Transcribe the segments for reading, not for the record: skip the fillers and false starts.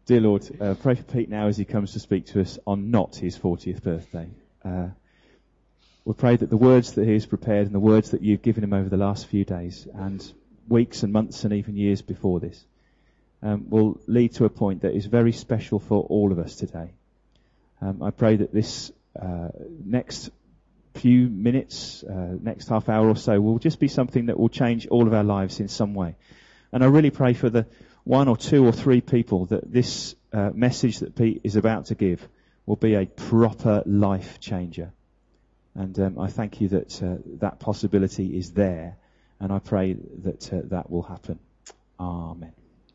Dear Lord, pray for Pete now as he comes to speak to us on not his 40th birthday. We pray that the words that he has prepared and the words that you've given him over the last few days and weeks and months and even years before this will lead to a point that is very special for all of us today. I pray that this next few minutes, next half hour or so, will just be something that will change all of our lives in some way. And I really pray for the 1 or 2 or 3 people that this message that Pete is about to give will be a proper life changer. And I thank you that that possibility is there, and I pray that that will happen. Amen.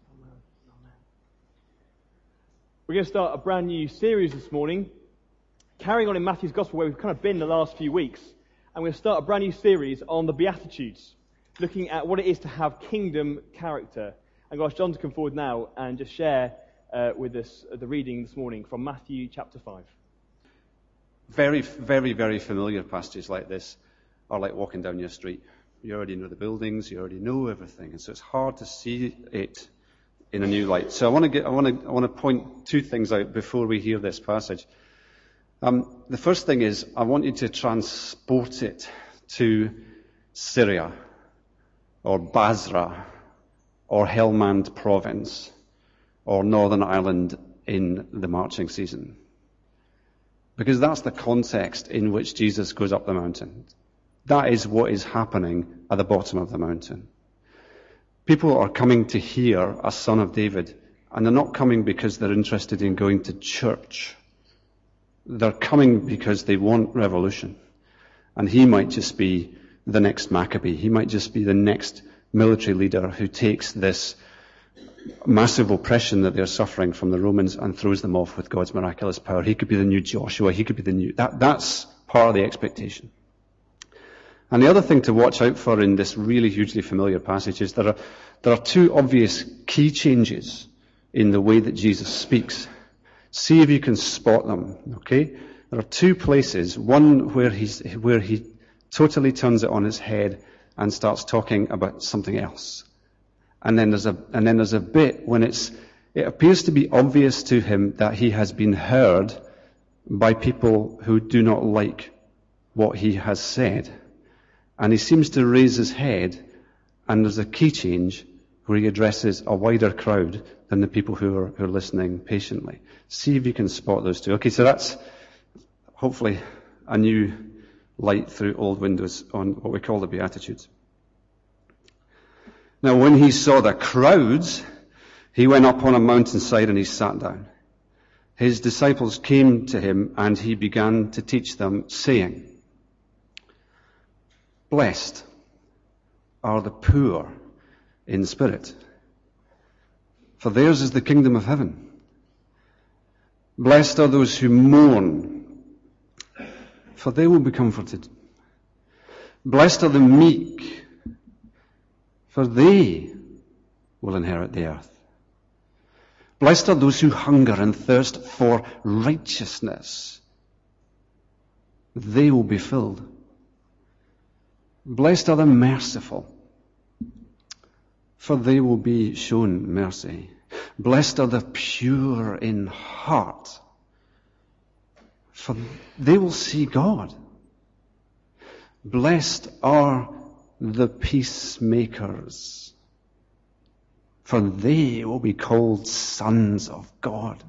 We're going to start a brand new series this morning, carrying on in Matthew's Gospel where we've kind of been the last few weeks. And we're going to start a brand new series on the Beatitudes, looking at what it is to have kingdom character. I'm going to ask John to come forward now and just share with us the reading this morning from Matthew chapter 5. Very, very, very familiar passages like this are like walking down your street. You already know the buildings, you already know everything, and so it's hard to see it in a new light. So I want to point 2 things out before we hear this passage. The first thing is I want you to transport it to Syria, or Basra, or Helmand province, or Northern Ireland in the marching season. Because that's the context in which Jesus goes up the mountain. That is what is happening at the bottom of the mountain. People are coming to hear a son of David, and they're not coming because they're interested in going to church. They're coming because they want revolution. And he might just be the next Maccabee. He might just be the next military leader who takes this massive oppression that they're suffering from the Romans and throws them off with God's miraculous power. He could be the new Joshua. He could be the new... That's part of the expectation. And the other thing to watch out for in this really hugely familiar passage is there are 2 obvious key changes in the way that Jesus speaks. See if you can spot them, okay? There are 2 places. One where he totally turns it on its head and starts talking about something else. And then there's a bit when it appears to be obvious to him that he has been heard by people who do not like what he has said. And he seems to raise his head, and there's a key change where he addresses a wider crowd than the people who are listening patiently. See if you can spot those 2. Okay, so that's hopefully a new light through old windows on what we call the Beatitudes. Now, when he saw the crowds, he went up on a mountainside and he sat down. His disciples came to him and he began to teach them, saying, "Blessed are the poor in spirit, for theirs is the kingdom of heaven. Blessed are those who mourn, for they will be comforted. Blessed are the meek, for they will inherit the earth. Blessed are those who hunger and thirst for righteousness. They will be filled. Blessed are the merciful, for they will be shown mercy. Blessed are the pure in heart, for they will see God. Blessed are the peacemakers, for they will be called sons of God.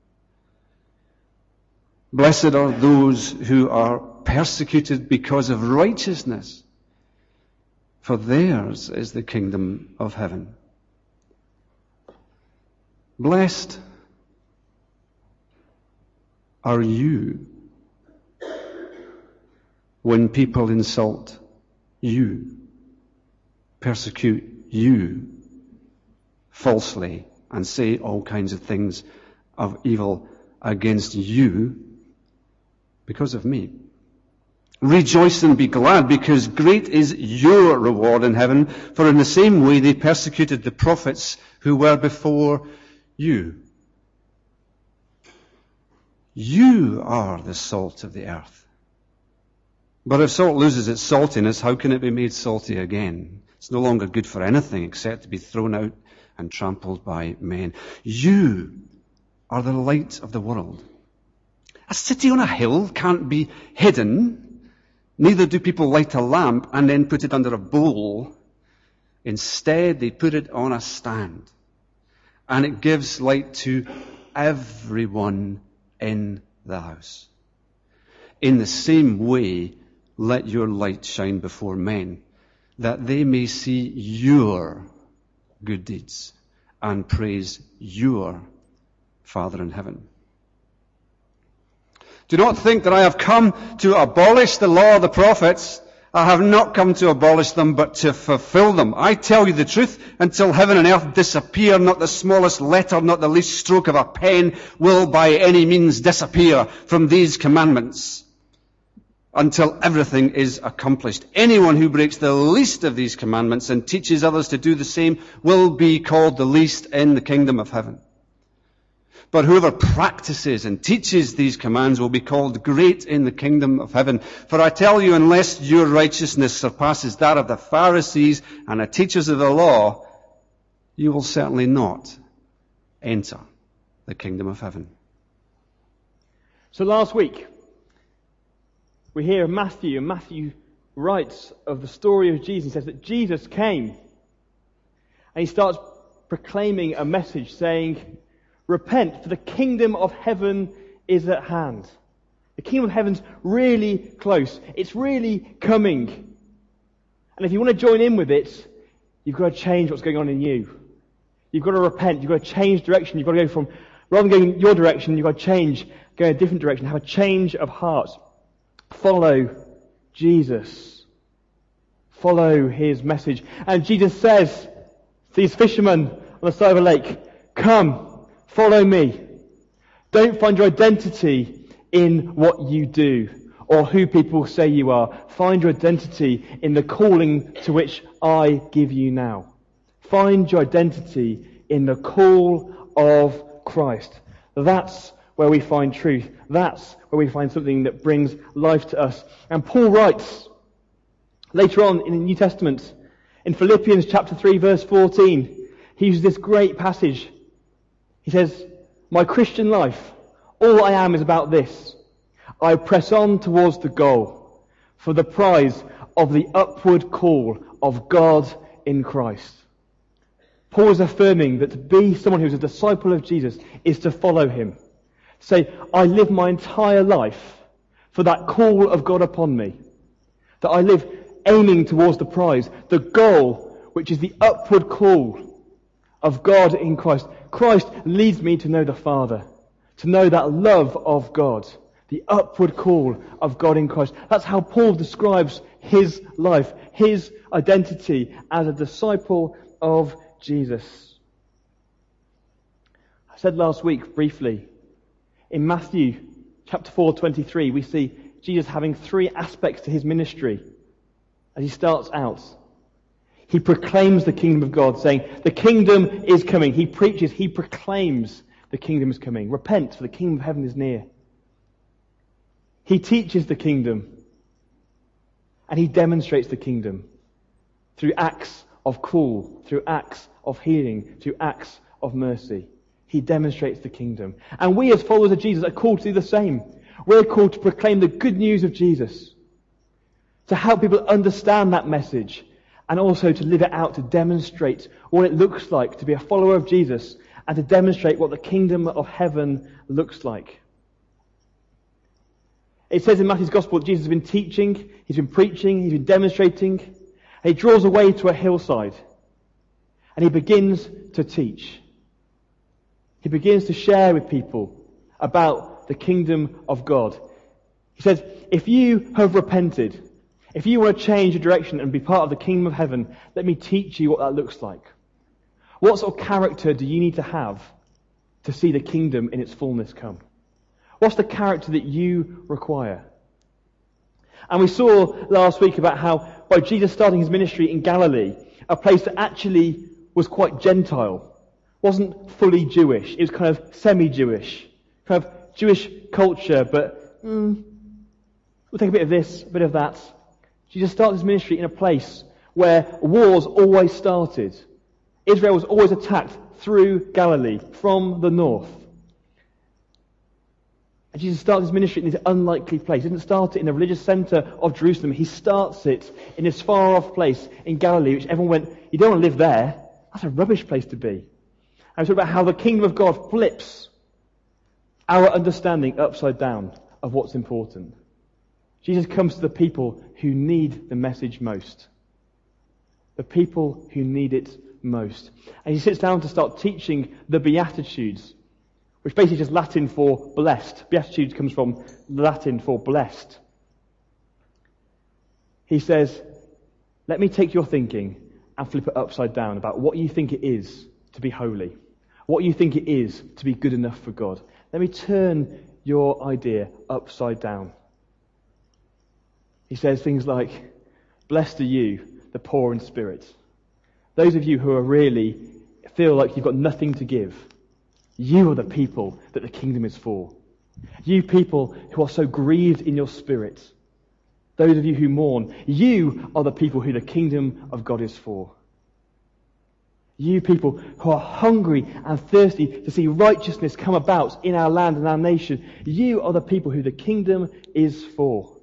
Blessed are those who are persecuted because of righteousness, for theirs is the kingdom of heaven. Blessed are you when people insult you, persecute you falsely, and say all kinds of things of evil against you because of me. Rejoice and be glad, because great is your reward in heaven, for in the same way they persecuted the prophets who were before you. You are the salt of the earth. But if salt loses its saltiness, how can it be made salty again? It's no longer good for anything except to be thrown out and trampled by men. You are the light of the world. A city on a hill can't be hidden. Neither do people light a lamp and then put it under a bowl. Instead, they put it on a stand. And it gives light to everyone in the house. In the same way, let your light shine before men, that they may see your good deeds and praise your Father in heaven. Do not think that I have come to abolish the law of the prophets. I have not come to abolish them, but to fulfill them. I tell you the truth, until heaven and earth disappear, not the smallest letter, not the least stroke of a pen will by any means disappear from these commandments, until everything is accomplished. Anyone who breaks the least of these commandments and teaches others to do the same will be called the least in the kingdom of heaven. But whoever practices and teaches these commands will be called great in the kingdom of heaven. For I tell you, unless your righteousness surpasses that of the Pharisees and the teachers of the law, you will certainly not enter the kingdom of heaven. So last week, we hear of Matthew, and Matthew writes of the story of Jesus. He says that Jesus came, and he starts proclaiming a message saying, repent, for the kingdom of heaven is at hand. The kingdom of heaven's really close. It's really coming. And if you want to join in with it, you've got to change what's going on in you. You've got to repent. You've got to change direction. You've got to go from, rather than going your direction, you've got to change, go in a different direction, have a change of heart. Follow Jesus. Follow his message. And Jesus says to these fishermen on the side of a lake, come, follow me. Don't find your identity in what you do or who people say you are. Find your identity in the calling to which I give you now. Find your identity in the call of Christ. That's where we find truth. That's where we find something that brings life to us. And Paul writes later on in the New Testament, in Philippians chapter 3 verse 14, he uses this great passage. He says, my Christian life, all I am is about this. I press on towards the goal for the prize of the upward call of God in Christ. Paul is affirming that to be someone who's a disciple of Jesus is to follow him. Say, I live my entire life for that call of God upon me. That I live aiming towards the prize, the goal, which is the upward call of God in Christ. Christ leads me to know the Father, to know that love of God, the upward call of God in Christ. That's how Paul describes his life, his identity as a disciple of Jesus. I said last week briefly, in Matthew chapter 4:23, we see Jesus having three aspects to his ministry as he starts out. He proclaims the kingdom of God, saying, the kingdom is coming. He preaches, he proclaims the kingdom is coming. Repent, for the kingdom of heaven is near. He teaches the kingdom, and he demonstrates the kingdom through acts of call, through acts of healing, through acts of mercy. He demonstrates the kingdom. And we as followers of Jesus are called to do the same. We're called to proclaim the good news of Jesus, to help people understand that message, and also to live it out, to demonstrate what it looks like to be a follower of Jesus, and to demonstrate what the kingdom of heaven looks like. It says in Matthew's Gospel that Jesus has been teaching, he's been preaching, he's been demonstrating, and he draws away to a hillside, and he begins to teach. He begins to share with people about the kingdom of God. He says, if you have repented, if you want to change your direction and be part of the kingdom of heaven, let me teach you what that looks like. What sort of character do you need to have to see the kingdom in its fullness come? What's the character that you require? And we saw last week about how by Jesus starting his ministry in Galilee, a place that actually was quite Gentile, wasn't fully Jewish, it was kind of semi-Jewish, kind of Jewish culture, but we'll take a bit of this, a bit of that. Jesus started his ministry in a place where wars always started. Israel was always attacked through Galilee, from the north. And Jesus starts his ministry in this unlikely place. He doesn't start it in the religious centre of Jerusalem. He starts it in this far-off place in Galilee, which everyone went, you don't want to live there. That's a rubbish place to be. And we talk about how the kingdom of God flips our understanding upside down of what's important. Jesus comes to the people who need the message most. The people who need it most. And he sits down to start teaching the Beatitudes, which basically is just Latin for blessed. Beatitudes comes from Latin for blessed. He says, let me take your thinking and flip it upside down about what you think it is to be holy. What you think it is to be good enough for God. Let me turn your idea upside down. He says things like, blessed are you, the poor in spirit. Those of you who are really feel like you've got nothing to give. You are the people that the kingdom is for. You people who are so grieved in your spirit. Those of you who mourn. You are the people who the kingdom of God is for. You people who are hungry and thirsty to see righteousness come about in our land and our nation. You are the people who the kingdom is for.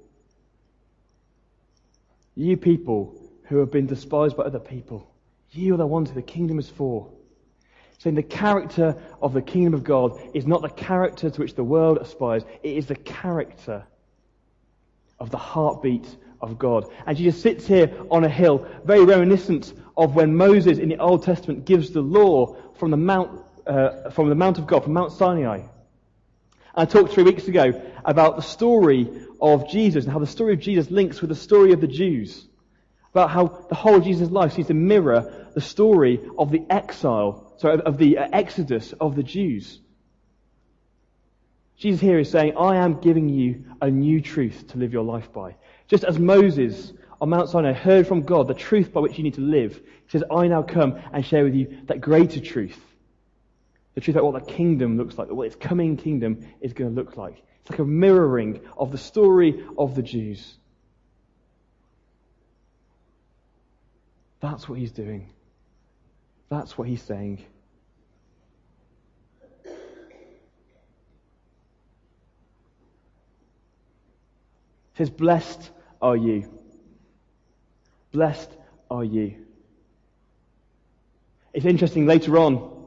You people who have been despised by other people. You are the ones who the kingdom is for. Saying the character of the kingdom of God is not the character to which the world aspires. It is the character of the heartbeat of God. And Jesus sits here on a hill, very reminiscent of when Moses in the Old Testament gives the law from the Mount of God, from Mount Sinai. I talked 3 weeks ago about the story of Jesus and how the story of Jesus links with the story of the Jews. About how the whole of Jesus' life seems to mirror the story of the exodus of the Jews. Jesus here is saying, I am giving you a new truth to live your life by. Just as Moses on Mount Sinai heard from God the truth by which you need to live, he says, I now come and share with you that greater truth. The truth about what the kingdom looks like, what its coming kingdom is going to look like. It's like a mirroring of the story of the Jews. That's what he's doing. That's what he's saying. He says, blessed are you. Blessed are you. It's interesting, later on,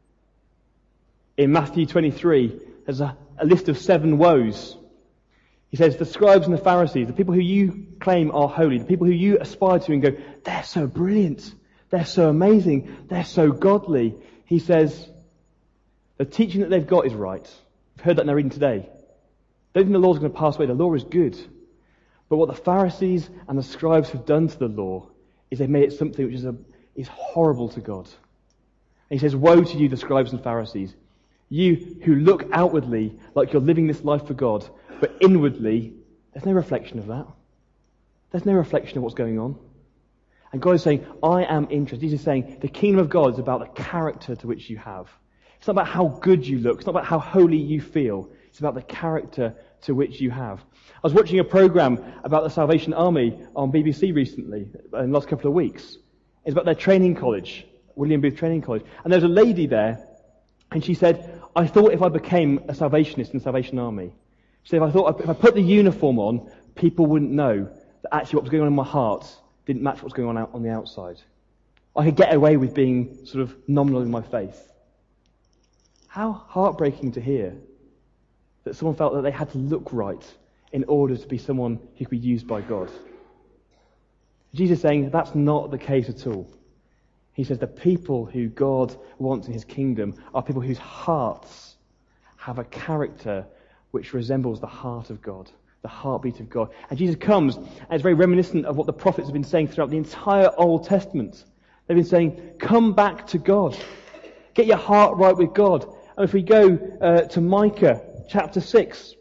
in Matthew 23, there's a list of 7 woes. He says, the scribes and the Pharisees, the people who you claim are holy, the people who you aspire to and go, they're so brilliant, they're so amazing, they're so godly. He says, the teaching that they've got is right. We've heard that in our reading today. Don't think the law's going to pass away. The law is good. But what the Pharisees and the scribes have done to the law is they've made it something which is horrible to God. And he says, woe to you, the scribes and Pharisees, you who look outwardly like you're living this life for God, but inwardly, there's no reflection of that. There's no reflection of what's going on. And God is saying, I am interested. Jesus is saying, the kingdom of God is about the character to which you have. It's not about how good you look. It's not about how holy you feel. It's about the character to which you have. I was watching a program about the Salvation Army on BBC recently, in the last couple of weeks. It's about their training college, William Booth Training College. And there's a lady there, and she said, I thought if I became a Salvationist in the Salvation Army, she said, if I put the uniform on, people wouldn't know that actually what was going on in my heart didn't match what was going on on the outside. I could get away with being sort of nominal in my faith. How heartbreaking to hear that someone felt that they had to look right in order to be someone who could be used by God. Jesus is saying that's not the case at all. He says the people who God wants in his kingdom are people whose hearts have a character which resembles the heart of God, the heartbeat of God. And Jesus comes, and it's very reminiscent of what the prophets have been saying throughout the entire Old Testament. They've been saying, come back to God. Get your heart right with God. And if we go to Micah chapter 6,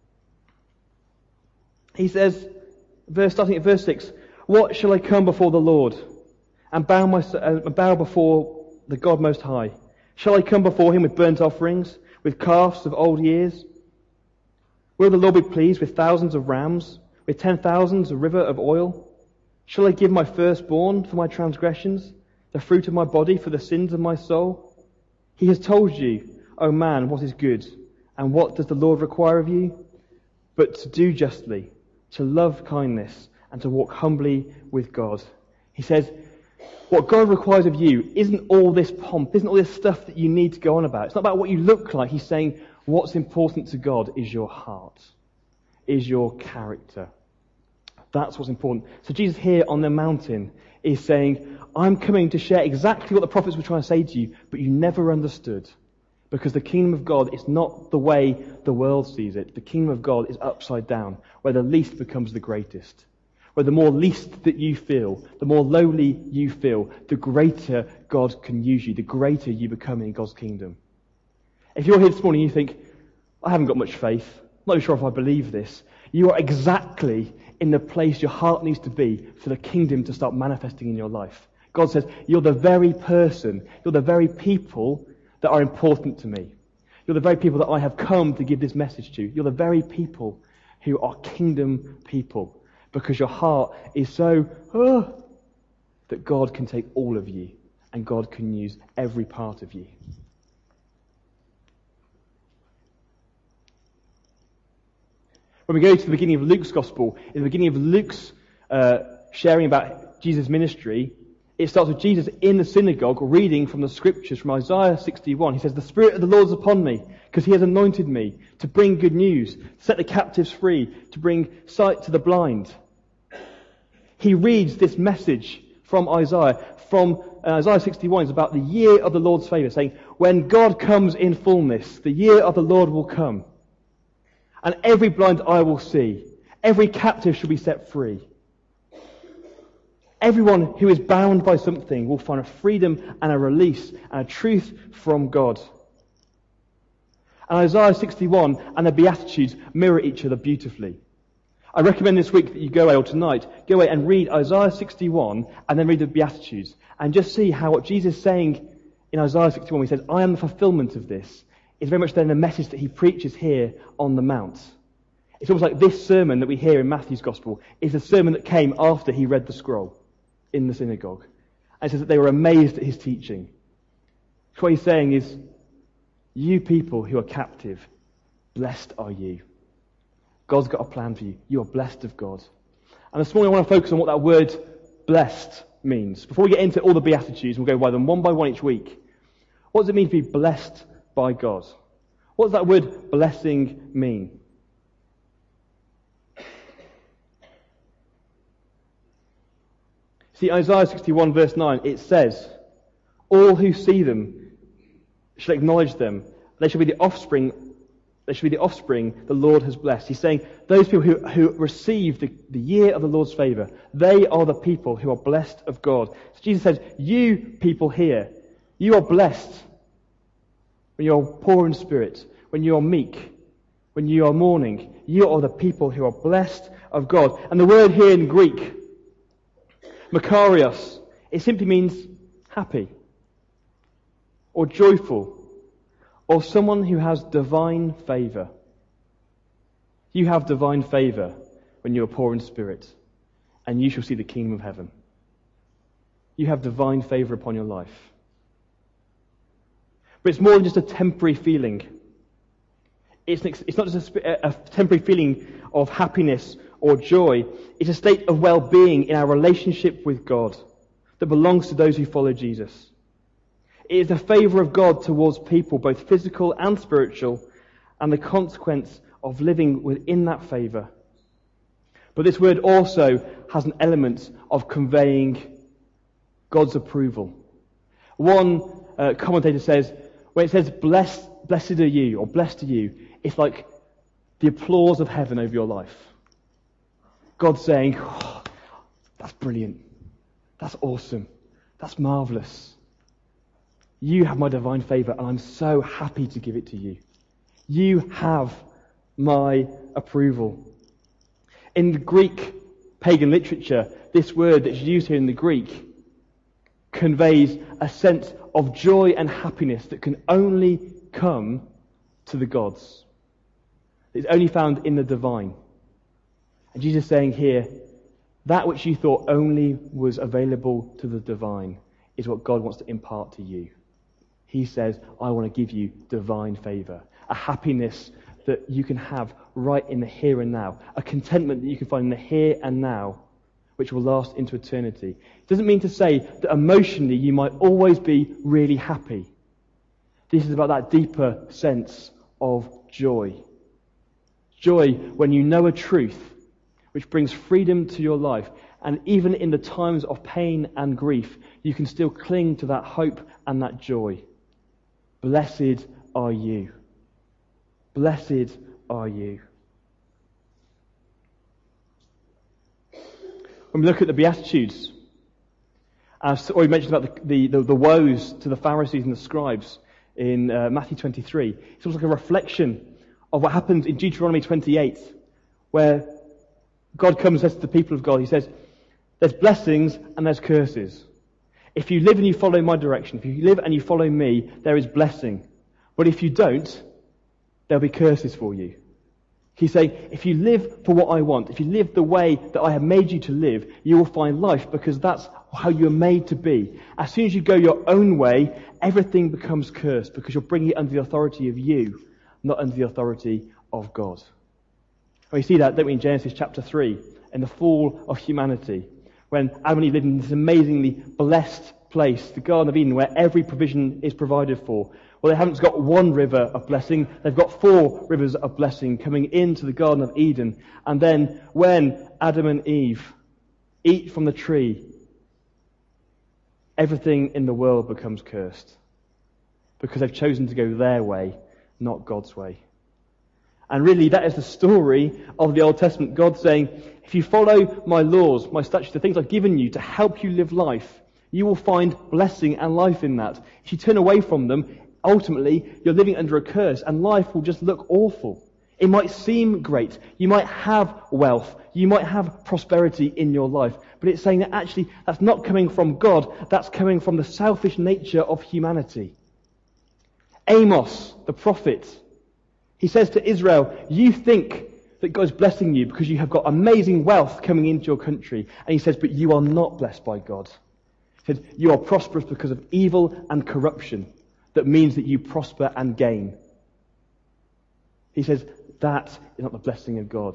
he says, starting at verse 6, what shall I come before the Lord and bow before the God Most High? Shall I come before him with burnt offerings, with calves of old years? Will the Lord be pleased with thousands of rams, with 10,000s a river of oil? Shall I give my firstborn for my transgressions, the fruit of my body for the sins of my soul? He has told you, O man, what is good, And what does the Lord require of you? But to do justly, to love kindness, and to walk humbly with God. He says, what God requires of you isn't all this pomp, isn't all this stuff that you need to go on about. It's not about what you look like. He's saying what's important to God is your heart, is your character. That's what's important. So Jesus here on the mountain is saying, I'm coming to share exactly what the prophets were trying to say to you, but you never understood. Because the kingdom of God is not the way the world sees it. The kingdom of God is upside down, where the least becomes the greatest. Where the more least that you feel, the more lowly you feel, the greater God can use you, the greater you become in God's kingdom. If you're here this morning and you think, I haven't got much faith, I'm not even sure if I believe this, you are exactly in the place your heart needs to be for the kingdom to start manifesting in your life. God says, you're the very person, you're the very people that are important to me. You're the very people that I have come to give this message to. You're the very people who are kingdom people. Because your heart is so, that God can take all of you and God can use every part of you. When we go to the beginning of Luke's Gospel, in the beginning of Luke's sharing about Jesus' ministry, it starts with Jesus in the synagogue reading from the scriptures from Isaiah 61. He says, the Spirit of the Lord is upon me, because he has anointed me to bring good news, to set the captives free, to bring sight to the blind. He reads this message from Isaiah. From Isaiah 61 is about the year of the Lord's favour, saying, when God comes in fullness, the year of the Lord will come. And every blind eye will see. Every captive shall be set free. Everyone who is bound by something will find a freedom and a release and a truth from God. And Isaiah 61 and the Beatitudes mirror each other beautifully. I recommend this week that you go away, or tonight, go away and read Isaiah 61 and then read the Beatitudes. And just see how what Jesus is saying in Isaiah 61, when he says, I am the fulfillment of this, is very much then the message that he preaches here on the Mount. It's almost like this sermon that we hear in Matthew's Gospel is the sermon that came after he read the scroll in the synagogue. And it says that they were amazed at his teaching. So what he's saying is, you people who are captive, blessed are you. God's got a plan for you. You are blessed of God. And this morning I want to focus on what that word blessed means. Before we get into all the Beatitudes, we'll go by them one by one each week. What does it mean to be blessed by God? What does that word blessing mean? See, Isaiah 61 verse 9, it says, all who see them shall acknowledge them. They shall be the offspring the Lord has blessed. He's saying those people who receive the year of the Lord's favour, they are the people who are blessed of God. So Jesus says, you people here, you are blessed when you are poor in spirit, when you are meek, when you are mourning. You are the people who are blessed of God. And the word here in Greek, makarios, it simply means happy or joyful or someone who has divine favour. You have divine favour when you are poor in spirit, and you shall see the kingdom of heaven. You have divine favour upon your life. But it's more than just a temporary feeling. It's not just a temporary feeling of happiness or joy. It's a state of well-being in our relationship with God that belongs to those who follow Jesus. It is the favour of God towards people, both physical and spiritual, and the consequence of living within that favour. But this word also has an element of conveying God's approval. One commentator says, when it says blessed are you, or blessed are you, it's like the applause of heaven over your life. God saying, oh, that's brilliant. That's awesome. That's marvellous. You have my divine favour, and I'm so happy to give it to you. You have my approval. In the Greek pagan literature, this word that's used here in the Greek conveys a sense of joy and happiness that can only come to the gods. It's only found in the divine. And Jesus is saying here, that which you thought only was available to the divine is what God wants to impart to you. He says, I want to give you divine favour, a happiness that you can have right in the here and now, a contentment that you can find in the here and now, which will last into eternity. It doesn't mean to say that emotionally you might always be really happy. This is about that deeper sense of joy. Joy when you know a truth which brings freedom to your life, and even in the times of pain and grief, you can still cling to that hope and that joy. Blessed are you. Blessed are you. When we look at the Beatitudes, I've already mentioned about the woes to the Pharisees and the scribes in Matthew 23. It's almost like a reflection of what happens in Deuteronomy 28, where God comes and says to the people of God, He says, there's blessings and there's curses. If you live and you follow my direction, if you live and you follow me, there is blessing. But if you don't, there'll be curses for you. He's saying, if you live for what I want, if you live the way that I have made you to live, you will find life, because that's how you're made to be. As soon as you go your own way, everything becomes cursed, because you're bringing it under the authority of you, not under the authority of God. We see that, don't we, in Genesis chapter 3, in the fall of humanity, when Adam and Eve lived in this amazingly blessed place, the Garden of Eden, where every provision is provided for. Well, they haven't got one river of blessing, they've got 4 rivers of blessing coming into the Garden of Eden. And then when Adam and Eve eat from the tree, everything in the world becomes cursed, because they've chosen to go their way, not God's way. And really, that is the story of the Old Testament. God saying, if you follow my laws, my statutes, the things I've given you to help you live life, you will find blessing and life in that. If you turn away from them, ultimately, you're living under a curse, and life will just look awful. It might seem great. You might have wealth. You might have prosperity in your life. But it's saying that actually, that's not coming from God. That's coming from the selfish nature of humanity. Amos, the prophet, he says to Israel, you think that God's blessing you because you have got amazing wealth coming into your country. And he says, but you are not blessed by God. He says, you are prosperous because of evil and corruption. That means that you prosper and gain. He says, that is not the blessing of God.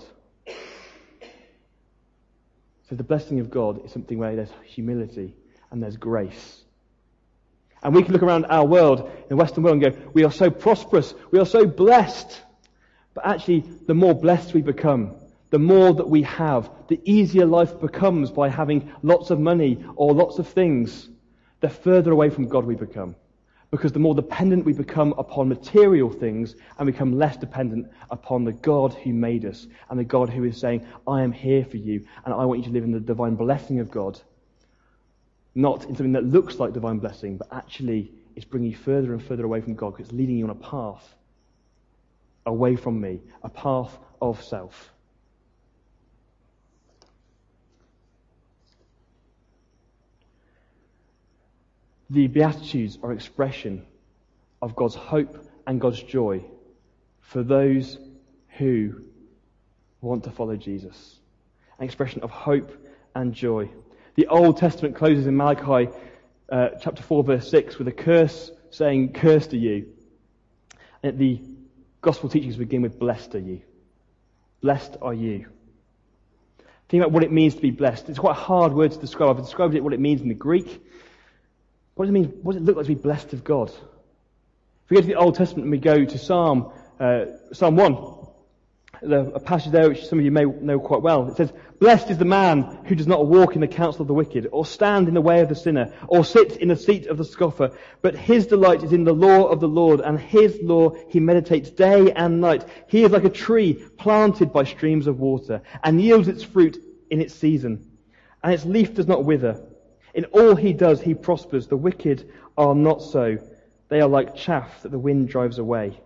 So the blessing of God is something where there's humility and there's grace. And we can look around our world, in the Western world, and go, we are so prosperous, we are so blessed. But actually, the more blessed we become, the more that we have, the easier life becomes by having lots of money or lots of things, the further away from God we become. Because the more dependent we become upon material things, and become less dependent upon the God who made us, and the God who is saying, I am here for you, and I want you to live in the divine blessing of God. Not in something that looks like divine blessing, but actually is bringing you further and further away from God, because it's leading you on a path away from me, a path of self. The Beatitudes are an expression of God's hope and God's joy for those who want to follow Jesus. An expression of hope and joy. The Old Testament closes in Malachi chapter 4 verse 6 with a curse saying, cursed are you. And the gospel teachings begin with, blessed are you. Blessed are you. Think about what it means to be blessed. It's quite a hard word to describe. I've described it, what it means in the Greek. What does it mean? What does it look like to be blessed of God? If we go to the Old Testament and we go to Psalm 1, a passage there which some of you may know quite well. It says, blessed is the man who does not walk in the counsel of the wicked, or stand in the way of the sinner, or sit in the seat of the scoffer. But his delight is in the law of the Lord, and his law he meditates day and night. He is like a tree planted by streams of water, and yields its fruit in its season, and its leaf does not wither. In all he does, he prospers. The wicked are not so. They are like chaff that the wind drives away.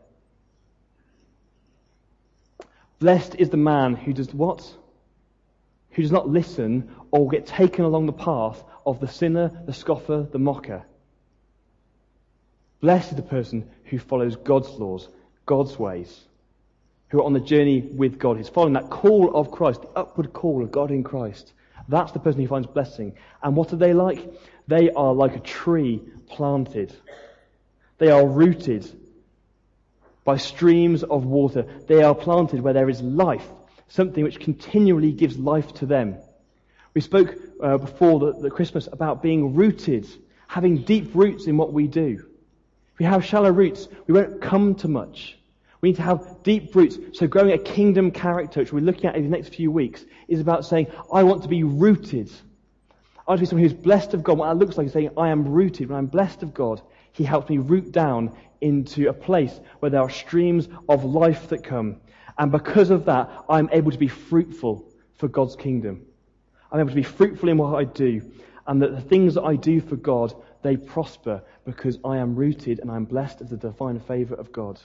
Blessed is the man who does what? Who does not listen or get taken along the path of the sinner, the scoffer, the mocker. Blessed is the person who follows God's laws, God's ways, who are on the journey with God, who's following that call of Christ, the upward call of God in Christ. That's the person who finds blessing. And what are they like? They are like a tree planted. They are rooted by streams of water. They are planted where there is life, something which continually gives life to them. We spoke before the Christmas about being rooted, having deep roots in what we do. If we have shallow roots, we won't come to much. We need to have deep roots. So growing a kingdom character, which we're looking at in the next few weeks, is about saying, I want to be rooted. I want to be someone who's blessed of God. What that looks like is saying, I am rooted. When I'm blessed of God, He helps me root down into a place where there are streams of life that come. And because of that, I'm able to be fruitful for God's kingdom. I'm able to be fruitful in what I do. And that the things that I do for God, they prosper because I am rooted and I'm blessed of the divine favour of God.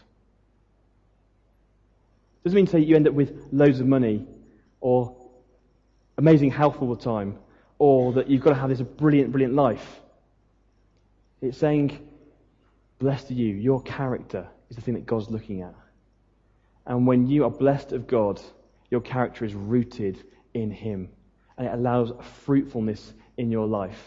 Doesn't mean to say you end up with loads of money or amazing health all the time or that you've got to have this brilliant, brilliant life. It's saying, blessed are you. Your character is the thing that God's looking at. And when you are blessed of God, your character is rooted in Him. And it allows fruitfulness in your life.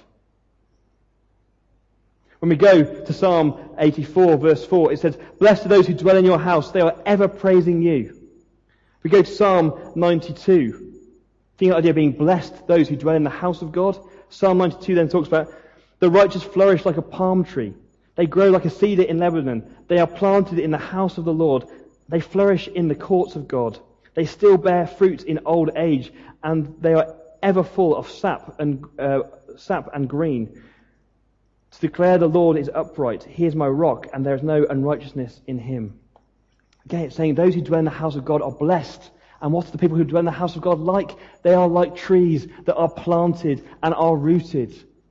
When we go to Psalm 84 verse 4, it says, blessed are those who dwell in your house. They are ever praising you. We go to Psalm 92. Thinking the idea of being blessed, those who dwell in the house of God. Psalm 92 then talks about the righteous flourish like a palm tree. They grow like a cedar in Lebanon. They are planted in the house of the Lord. They flourish in the courts of God. They still bear fruit in old age, and they are ever full of sap and green. To declare the Lord is upright. He is my rock, and there is no unrighteousness in Him. Again, it's saying those who dwell in the house of God are blessed. And what are the people who dwell in the house of God like? They are like trees that are planted and are rooted.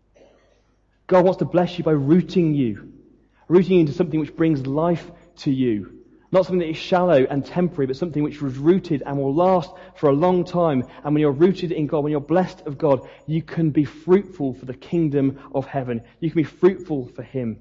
God wants to bless you by rooting you into something which brings life to you. Not something that is shallow and temporary, but something which was rooted and will last for a long time. And when you're rooted in God, when you're blessed of God, you can be fruitful for the kingdom of heaven. You can be fruitful for Him.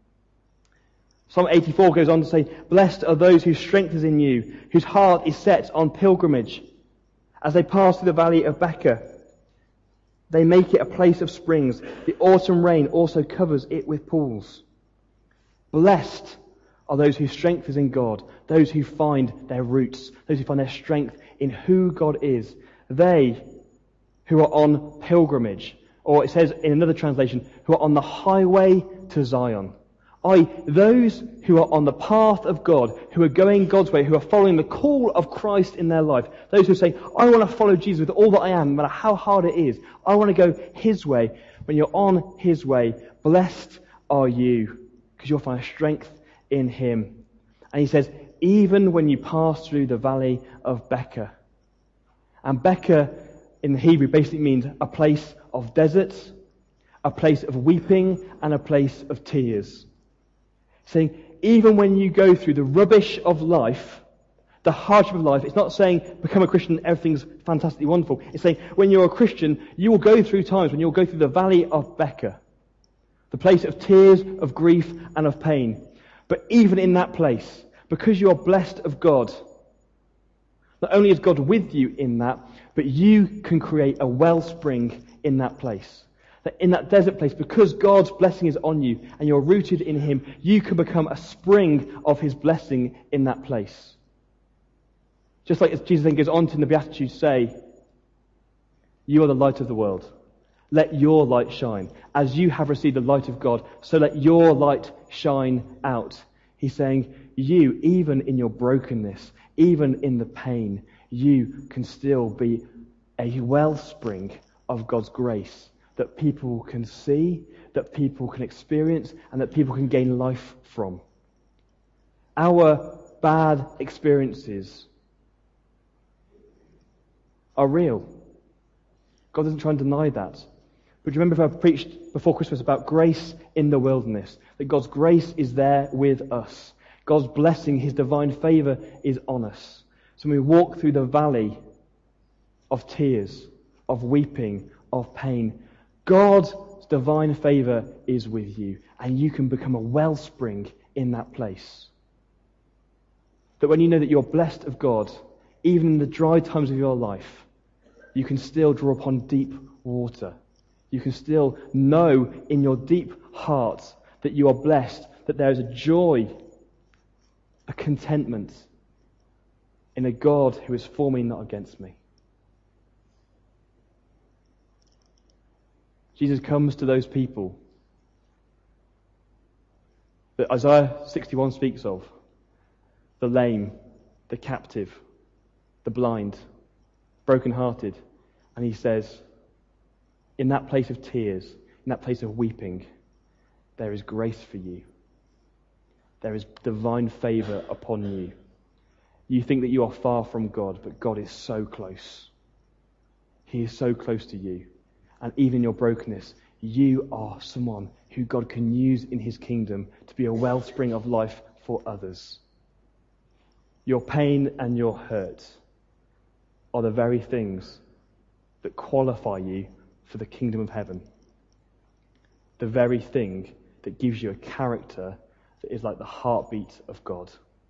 Psalm 84 goes on to say, blessed are those whose strength is in you, whose heart is set on pilgrimage. As they pass through the valley of Baca, they make it a place of springs. The autumn rain also covers it with pools. Blessed are those whose strength is in God, those who find their roots, those who find their strength in who God is. They who are on pilgrimage, or it says in another translation, who are on the highway to Zion. Those who are on the path of God, who are going God's way, who are following the call of Christ in their life. Those who say, I want to follow Jesus with all that I am, no matter how hard it is. I want to go His way. When you're on His way, blessed are you, because you'll find strength in Him. And He says, even when you pass through the valley of Baca. And Baca in the Hebrew basically means a place of desert, a place of weeping, and a place of tears. Saying, even when you go through the rubbish of life, the hardship of life, it's not saying become a Christian, everything's fantastically wonderful. It's saying when you're a Christian, you will go through times when you'll go through the valley of Baca, the place of tears, of grief, and of pain. But even in that place, because you are blessed of God, not only is God with you in that, but you can create a wellspring in that place. That in that desert place, because God's blessing is on you and you're rooted in Him, you can become a spring of His blessing in that place. Just like as Jesus then goes on to in the Beatitudes say, you are the light of the world. Let your light shine. As you have received the light of God, so let your light shine out. He's saying, you, even in your brokenness, even in the pain, you can still be a wellspring of God's grace that people can see, that people can experience, and that people can gain life from. Our bad experiences are real. God doesn't try and deny that. But do you remember if I preached before Christmas about grace in the wilderness? That God's grace is there with us. God's blessing, His divine favour is on us. So when we walk through the valley of tears, of weeping, of pain, God's divine favour is with you, and you can become a wellspring in that place. That when you know that you're blessed of God, even in the dry times of your life, you can still draw upon deep water. You can still know in your deep heart that you are blessed, that there is a joy, a contentment in a God who is for me, not against me. Jesus comes to those people that Isaiah 61 speaks of: the lame, the captive, the blind, broken-hearted. And he says, in that place of tears, in that place of weeping, there is grace for you. There is divine favour upon you. You think that you are far from God, but God is so close. He is so close to you. And even in your brokenness, you are someone who God can use in his kingdom to be a wellspring of life for others. Your pain and your hurt are the very things that qualify you for the kingdom of heaven. The very thing that gives you a character that is like the heartbeat of God.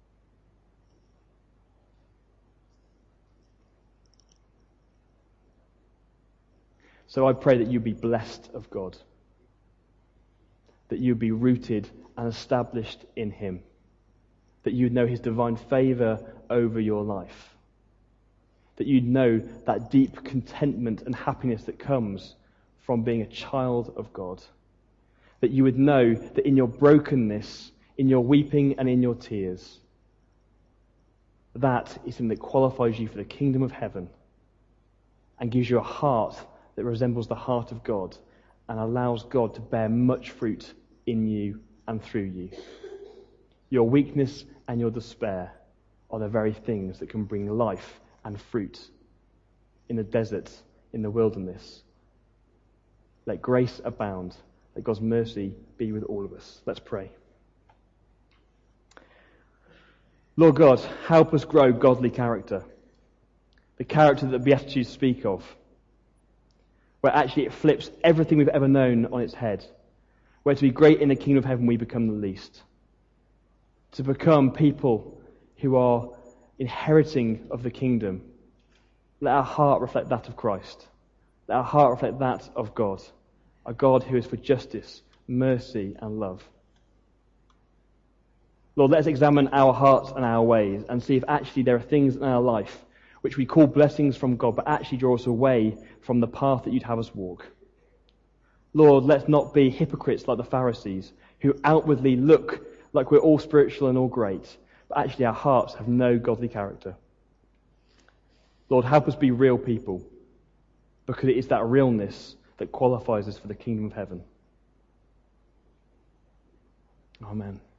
So I pray that you be blessed of God, that you be rooted and established in him, that you'd know his divine favour over your life, that you'd know that deep contentment and happiness that comes from being a child of God, that you would know that in your brokenness, in your weeping and in your tears, that is something that qualifies you for the kingdom of heaven and gives you a heart that resembles the heart of God and allows God to bear much fruit in you and through you. Your weakness and your despair are the very things that can bring life and fruit in the desert, in the wilderness. Let grace abound. Let God's mercy be with all of us. Let's pray. Lord God, help us grow godly character. The character that the Beatitudes speak of, where actually it flips everything we've ever known on its head. Where to be great in the kingdom of heaven, we become the least. To become people who are inheriting of the kingdom. Let our heart reflect that of Christ. Let our heart reflect that of God. A God who is for justice, mercy and love. Lord, let us examine our hearts and our ways and see if actually there are things in our life which we call blessings from God, but actually draw us away from the path that you'd have us walk. Lord, let's not be hypocrites like the Pharisees, who outwardly look like we're all spiritual and all great, but actually our hearts have no godly character. Lord, help us be real people, because it is that realness that qualifies us for the kingdom of heaven. Amen.